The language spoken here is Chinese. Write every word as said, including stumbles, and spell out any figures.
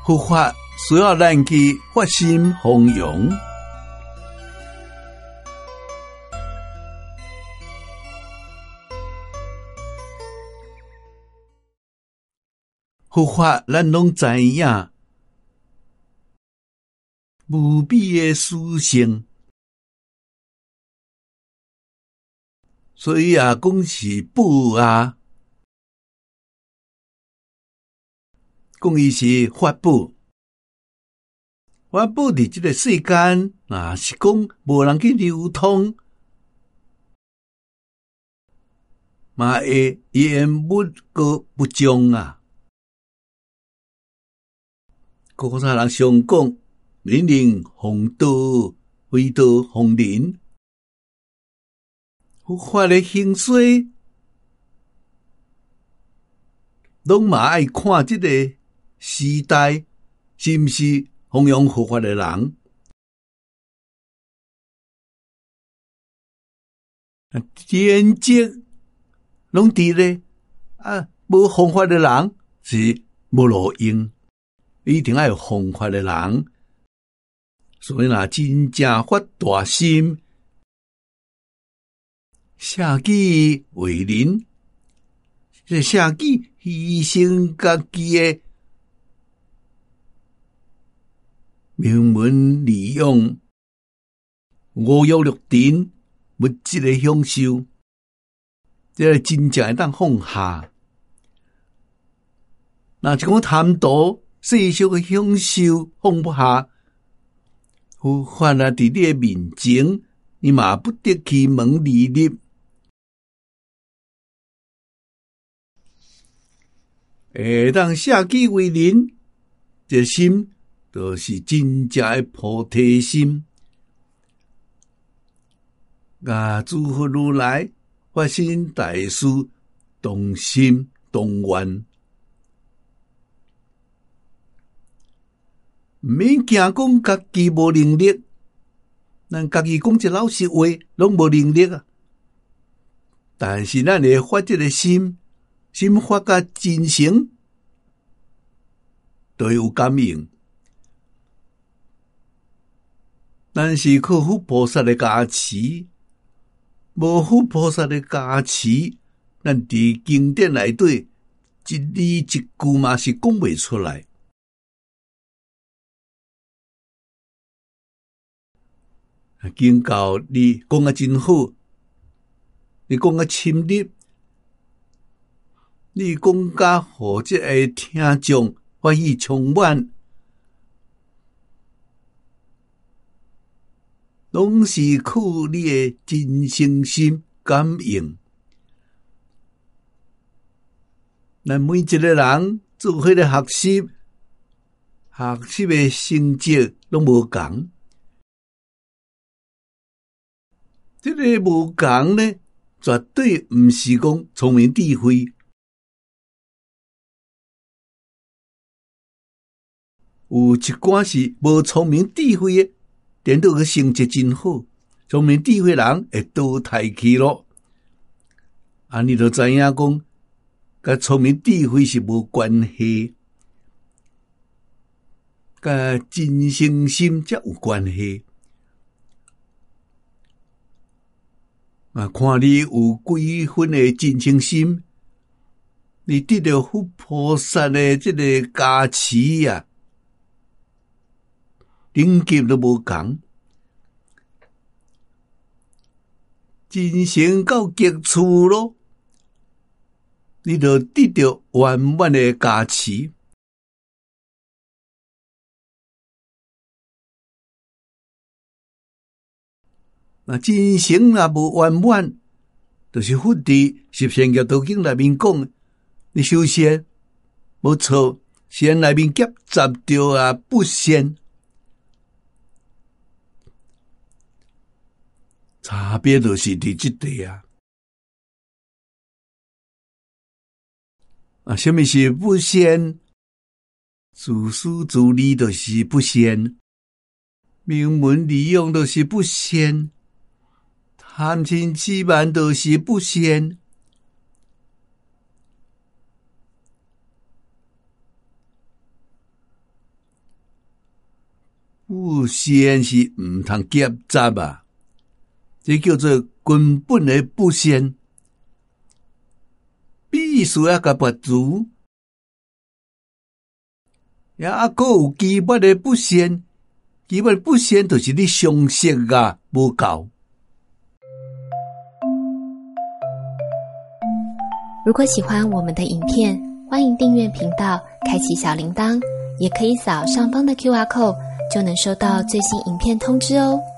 佛法需要咱去发心弘扬。佛法咱拢知影，无比的殊胜，所以啊，讲是宝啊，讲伊是法宝。法宝伫即个世间，若是讲无人去流通，嘛会言不过不忠啊。古早人常讲，人人弘道，非道弘人。佛法的兴衰，拢嘛爱看即个时代是毋是弘扬佛法的人。天职拢伫咧啊，无弘法的人是无路用。一定要有弘法的人，所以若真正发大心，舍己为人，这舍己牺牲家己的名闻利用、五欲六尘、物质的享受，这真正会当放下。若是讲贪图世俗的享受放不下，佛法啊伫你的面前，你嘛不得去门而入。会当舍己为人，这心就是真正的菩提心。啊，诸佛如来发心大事，动心动愿。毋免惊讲家己无能力，咱家己讲一老实话，拢无能力啊。但是咱会发这个心，心发甲真诚，都有感应。咱是靠佛菩萨的加持，无佛菩萨的加持，咱伫经典内底一字一句嘛是讲袂出来。经教你讲啊真好，你讲啊深入，你讲甲互这个听众欢喜充满，拢是靠你的真诚心感应。咱每一个人做迄个学习，学习的成绩拢无同。这个无同呢，绝对毋是讲聪明智慧。有一寡是无聪明智慧的，颠倒个成绩真好，聪明智慧人会倒退去咯。啊，你就知影讲，甲聪明智慧是无关系，甲真诚心才有关系。啊，看你有几分的真诚心，你得到佛菩萨的这个加持啊，等级都无同，真诚到极处咯，你就得到圆满的加持。那真诚若无圆满，就是佛伫十善业道经内面讲，你修善无错，善内面夹杂着啊不善，差别就是伫即地啊。啊，什么是不善？自私自利就是不善，名闻利用就是不善。贪嗔痴慢都是不善， 不先是毋通夹杂啊，这叫做根本的不先，必须要甲拔除。也还有基本的不先，基本的不先就是你常识啊无够。 如果喜欢我们的影片，欢迎订阅频道，开启小铃铛，也可以扫上方的 Q R code，就能收到最新影片通知哦。